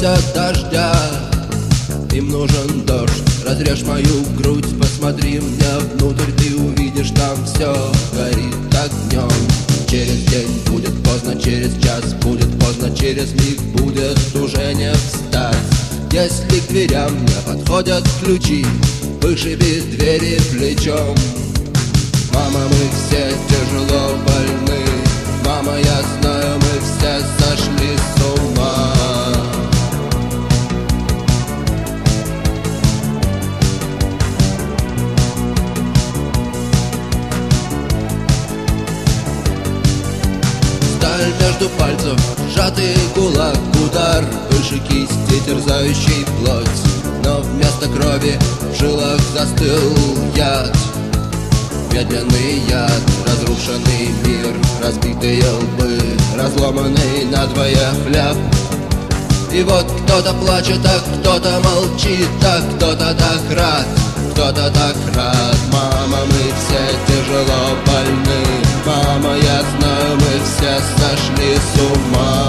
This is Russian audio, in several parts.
хотят дождя, им нужен дождь. Разрежь мою грудь, посмотри мне внутрь, ты увидишь, там все горит огнем. Через день будет поздно, через час будет поздно, через миг будет уже не встать. Если к дверям не подходят ключи, вышиби двери плечом. Мама, мы все тяжело больны, мама, я знаю, мы все сошли с ума. Сталь между пальцев, сжатый кулак, удар выше кисти, терзающий плоть. Но вместо крови в жилах застыл яд. Медленный яд, разрушенный мир, разбитые лбы, разломанный надвое хлеб. И вот кто-то плачет, а кто-то молчит, а кто-то так рад, кто-то так рад. Мама, мы все тяжело больны, мама, я знаю, мы все сошли с ума.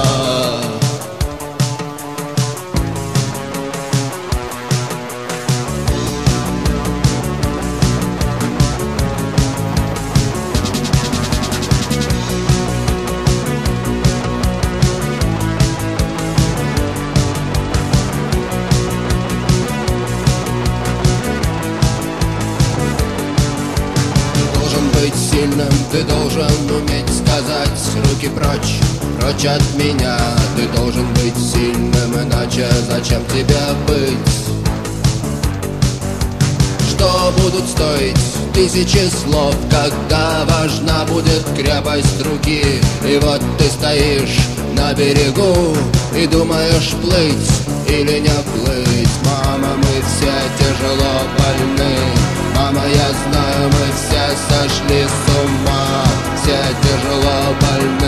Сильным ты должен уметь сказать: руки прочь, прочь от меня. Ты должен быть сильным, иначе зачем тебе быть? Что будут стоить тысячи слов, когда важна будет крепость руки? И вот ты стоишь на берегу и думаешь, плыть или не плыть. Мама, мы все тяжело больны, мама, я знаю, мы все сошли с ума. Все тяжело больны.